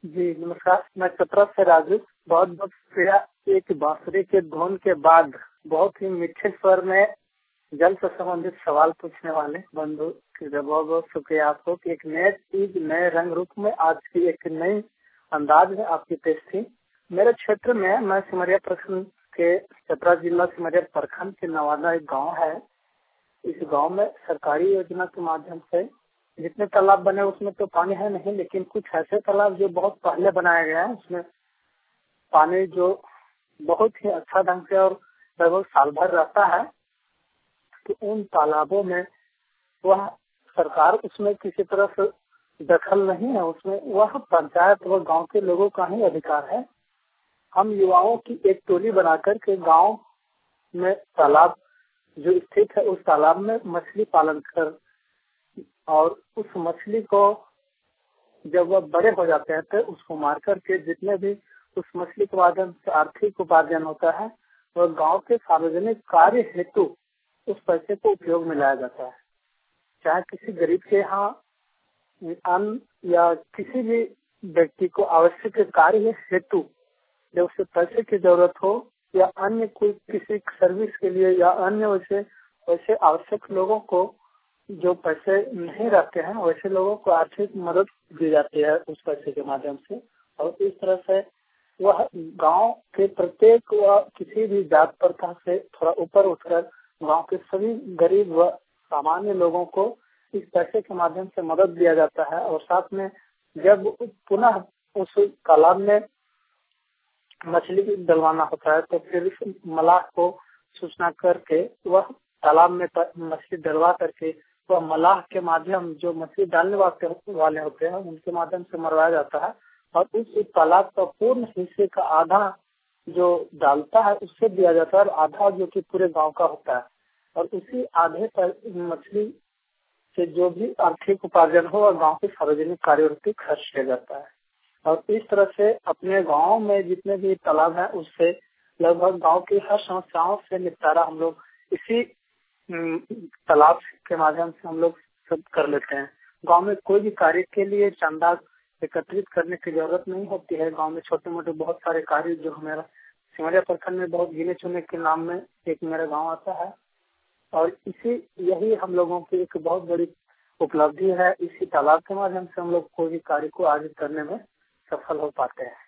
जी नमस्कार, मैं चतरा से राजू। बहुत बहुत शुक्रिया। एक बांसुरी के धुन के बाद बहुत ही मीठे स्वर में जल से संबंधित सवाल पूछने वाले बंधु की बहुत बहुत शुक्रिया आपको कि एक नए चीज नए रंग रूप में आज की एक नई अंदाज में आपकी पेश थी। मेरे क्षेत्र में मैं सिमरिया प्रखंड के चतरा जिला सिमरिया प्रखंड के नवादा एक गाँव है। इस गांव में सरकारी योजना के माध्यम से जितने तालाब बने उसमें तो पानी है नहीं, लेकिन कुछ ऐसे तालाब जो बहुत पहले बनाया गया है उसमें पानी जो बहुत ही अच्छा ढंग से और लगभग साल भर रहता है। तो उन तालाबों में वह सरकार उसमें किसी तरह से दखल नहीं है, उसमें वह पंचायत व गांव के लोगों का ही अधिकार है। हम युवाओं की एक टोली बनाकर के गांव में तालाब जो स्थित है उस तालाब में मछली पालन कर और उस मछली को जब वह बड़े हो जाते हैं तो उसको मार करके जितने भी उस मछली के माध्यम से आर्थिक उपार्जन होता है वह गांव के सार्वजनिक कार्य हेतु उस पैसे को उपयोग में लाया जाता है। चाहे किसी गरीब के यहाँ अन्न या किसी भी व्यक्ति को आवश्यक कार्य हेतु जब उसे पैसे की जरूरत हो या अन्य कोई किसी सर्विस के लिए या अन्य वैसे आवश्यक लोगों को जो पैसे नहीं रखते हैं वैसे लोगों को आर्थिक मदद दी जाती है उस पैसे के माध्यम से। और इस तरह से वह गांव के प्रत्येक व किसी भी जात प्रथा से थोड़ा ऊपर उठकर गांव के सभी गरीब व सामान्य लोगों को इस पैसे के माध्यम से मदद दिया जाता है। और साथ में जब पुनः उस तालाब में मछली डलवाना होता है तो फिर मलाह को सूचना करके वह तालाब में मछली डलवा करके वह मलाह के माध्यम जो मछली डालने वाले होते हैं उनके माध्यम से मरवाया जाता है। और उस तालाब का पूर्ण हिस्से का आधा जो डालता है उससे दिया जाता है और आधा जो कि पूरे गांव का होता है। और उसी आधे पर मछली से जो भी आर्थिक उपार्जन हो और गांव के सार्वजनिक कार्यों पर खर्च किया जाता है। और इस तरह से अपने गांव में जितने भी तालाब है उससे लगभग गांव की हर समस्याओं से निपटारा हम लोग इसी तालाब के माध्यम से हम लोग सब कर लेते हैं। गांव में कोई भी कार्य के लिए चंदा एकत्रित करने की जरूरत नहीं होती है। गांव में छोटे मोटे बहुत सारे कार्य जो हमारा सिमरिया प्रखंड में बहुत गिने चुने के नाम में एक मेरा गांव आता है और यही हम लोगों की एक बहुत बड़ी उपलब्धि है। इसी तालाब के माध्यम से हम लोग कोई भी कार्य को आगे करने में सफल हो पाते हैं।